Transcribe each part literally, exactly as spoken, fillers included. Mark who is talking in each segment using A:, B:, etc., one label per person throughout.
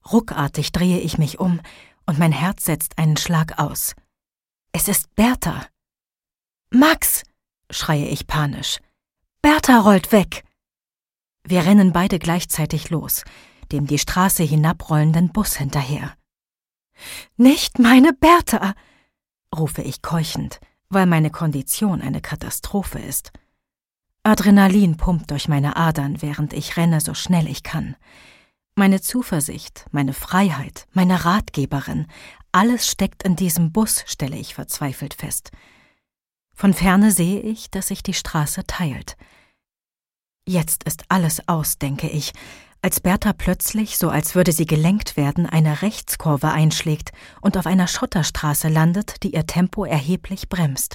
A: Ruckartig drehe ich mich um und mein Herz setzt einen Schlag aus. Es ist Bertha. »Max«, schreie ich panisch. »Bertha rollt weg!« Wir rennen beide gleichzeitig los, dem die Straße hinabrollenden Bus hinterher. »Nicht meine Bertha«, rufe ich keuchend, weil meine Kondition eine Katastrophe ist. Adrenalin pumpt durch meine Adern, während ich renne, so schnell ich kann. Meine Zuversicht, meine Freiheit, meine Ratgeberin, alles steckt in diesem Bus, stelle ich verzweifelt fest. Von ferne sehe ich, dass sich die Straße teilt. Jetzt ist alles aus, denke ich, als Bertha plötzlich, so als würde sie gelenkt werden, eine Rechtskurve einschlägt und auf einer Schotterstraße landet, die ihr Tempo erheblich bremst.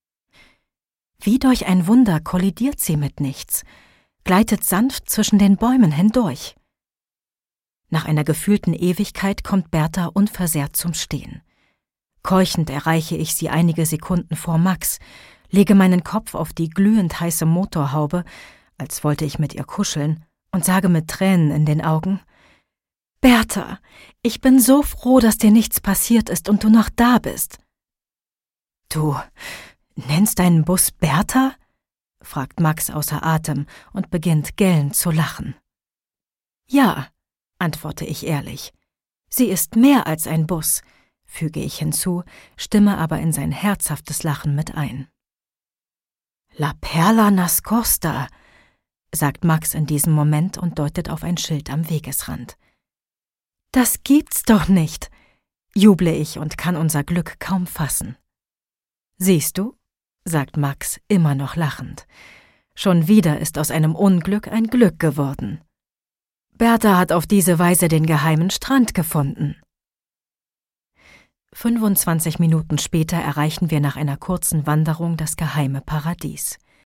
A: Wie durch ein Wunder kollidiert sie mit nichts, gleitet sanft zwischen den Bäumen hindurch. Nach einer gefühlten Ewigkeit kommt Bertha unversehrt zum Stehen. Keuchend erreiche ich sie einige Sekunden vor Max, lege meinen Kopf auf die glühend heiße Motorhaube, als wollte ich mit ihr kuscheln, und sage mit Tränen in den Augen: »Bertha, ich bin so froh, dass dir nichts passiert ist und du noch da bist.« »Du nennst deinen Bus Bertha?«, fragt Max außer Atem und beginnt gellend zu lachen. »Ja«, antworte ich ehrlich. »Sie ist mehr als ein Bus«, füge ich hinzu, stimme aber in sein herzhaftes Lachen mit ein. »La Perla nascosta«, sagt Max in diesem Moment und deutet auf ein Schild am Wegesrand. »Das gibt's doch nicht«, juble ich und kann unser Glück kaum fassen. »Siehst du«, sagt Max, immer noch lachend. »Schon wieder ist aus einem Unglück ein Glück geworden. Bertha hat auf diese Weise den geheimen Strand gefunden.« fünfundzwanzig Minuten später erreichen wir nach einer kurzen Wanderung das geheime Paradies.